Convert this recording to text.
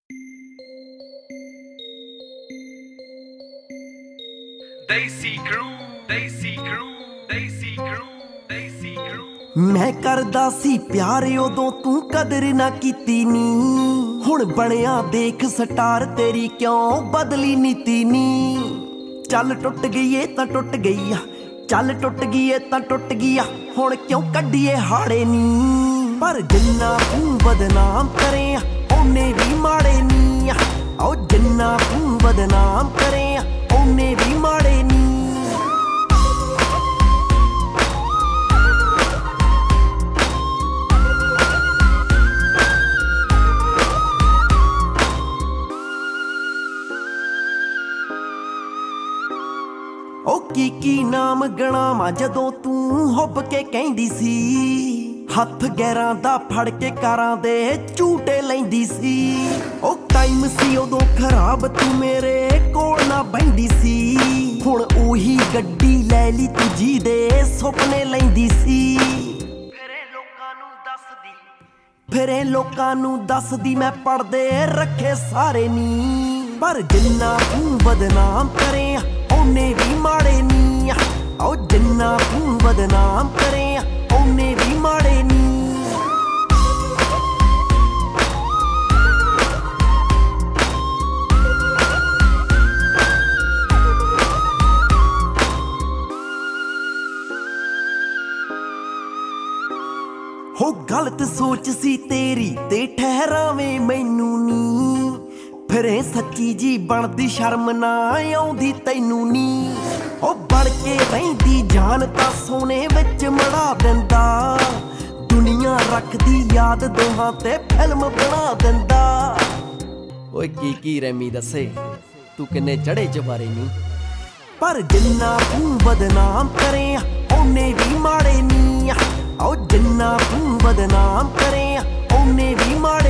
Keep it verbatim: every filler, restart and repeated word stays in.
Desi crew, Desi crew, Desi crew, Desi crew। मैं करदा सी प्यार उदों तू कदर ना कीती नी, हुण बनिया देख स्टार तेरी क्यों बदली नीति नी। चल टुट गई ए तां टुट गई आ, चल टुट गई ए तां टुट गई आ, हुण क्यों कड्डीए हाड़े नी। पर जिन्ना तू बदनाम करे ओने भी माड़े नी, ओ जिन्ना तू बदनाम करे ओने भी माड़े नी। ओ की की नाम गणावां जदों तू हुब के कहंदी सी, हथ गैरां दा फड़ के कारां दे झूटे लैंदी सी। ओ टाइम सी उदों खराब तू मेरे कोल ना बहिंदी सी, हुण ओही गड्डी लै ली तू जी दे सुपने लैंदी सी। फिरे लोकां नूं दसदी, फिरे लोकां नूं दसदी मैं पढ़दे रखे सारे नी। पर जिन्ना तू बदनाम करे ओने भी माड़े नी, ओ जिन्ना तू बदनाम करे ओने भी माड़े नी। हो गलत सोच सी तेरी ते ठहरावें मैनू नी, फिरे सच्ची जी बनदी शर्म ना आउंदी तैनू नी। ओ बण के रहिंदी जान तां सोने विच मड़ा दिंदा, दुनिया रखदी याद दोहां ते फिल्म बना दिंदा। ओए की की रैमी दसे तू किन्ने चढ़े चबारे नी। पर जिन्ना तू बदनाम करे ओने भी माड़े नी, ओ जिन्ना तू बदनाम करे ओने भी माड़े।